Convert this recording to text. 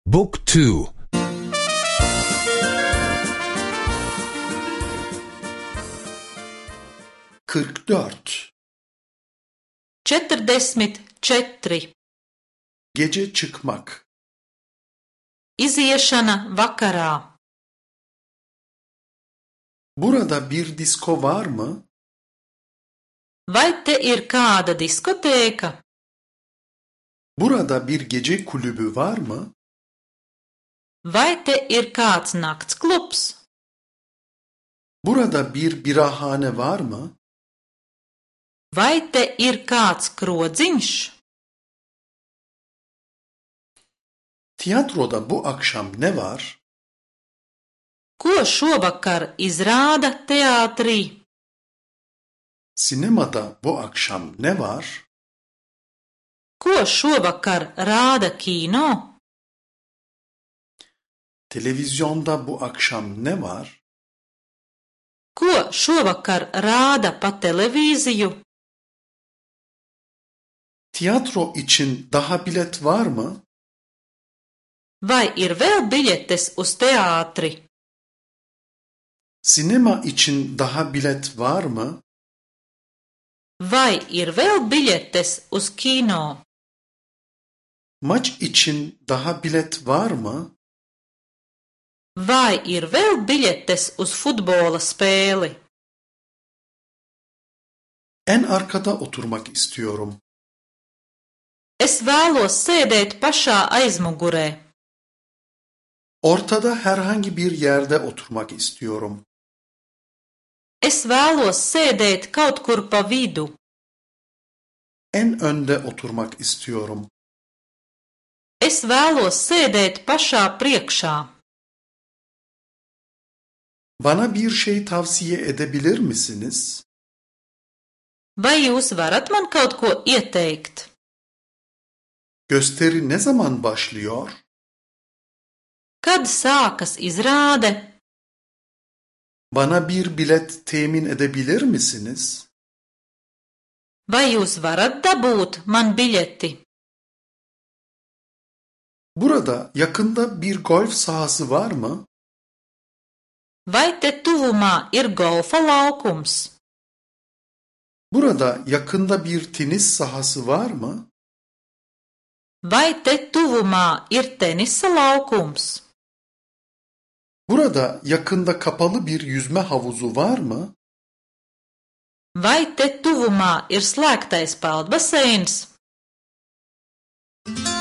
Book 2. 44. 44. Gece çıkmak. Iziešana vakarā. Burada bir disko var mı? Vai te ir kāda diskotēka? Burada bir gece kulübü var mı? Vai te ir kāds naktsklubs? Burada bir birahane var mı? Vai te ir kāds krodziņš? Tiyatroda bu akşam ne var? Ko šovakar izrāda teātrī? Sinemada bu akşam ne var? Ko šovakar rāda kino? Televizyonda bu akşam ne var? Ko šovakar rāda pa televīziju? Tiyatro için daha bilet var mı? Vai ir vēl biļetes uz teātri? Sinema için daha bilet var mı? Vai ir vēl biļetes uz kino? Maç için daha bilet var mı? Vai ir vēl biļetes uz futbola spēli? En arkada oturmak istiyorum. Es vēlos sēdēt pašā aizmugurē. Ortada herhangi bir yerde oturmak istiyorum. Es vēlos sēdēt kaut kur pa vidu. En önde oturmak istiyorum. Es vēlos sēdēt pašā priekšā. Bana bir şey tavsiye edebilir misiniz? Vai jūs varat man kaut ko ieteikt? Gösteri ne zaman başlıyor? Kad sākas izrāde? Bana bir bilet temin edebilir misiniz? Vai jūs varat dabūt man biļeti? Burada yakında bir golf sahası var mı? Vai te tuvumā ir golfa laukums? Burada yakında bir tenis sahası var mı? Vai te tuvumā ir tenisa laukums? Burada yakında kapalı bir yüzme havuzu var mı? Vai te tuvumā ir slēgtais peldbaseins?